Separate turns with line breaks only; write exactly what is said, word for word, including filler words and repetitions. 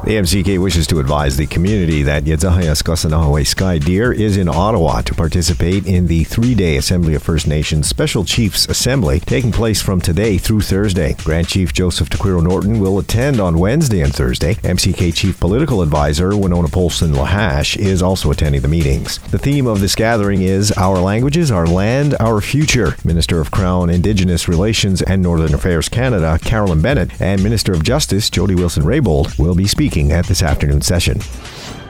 The M C K wishes to advise the community that Yedzahayas Kasanahaway Sky Deer is in Ottawa to participate in the three-day Assembly of First Nations Special Chiefs Assembly taking place from today through Thursday. Grand Chief Joseph Taquiro Norton will attend on Wednesday and Thursday. M C K Chief Political Advisor Winona Polson Lahash is also attending the meetings. The theme of this gathering is Our Languages, Our Land, Our Future. Minister of Crown, Indigenous Relations and Northern Affairs Canada, Carolyn Bennett, and Minister of Justice, Jody Wilson-Raybould, will be speaking at this afternoon session.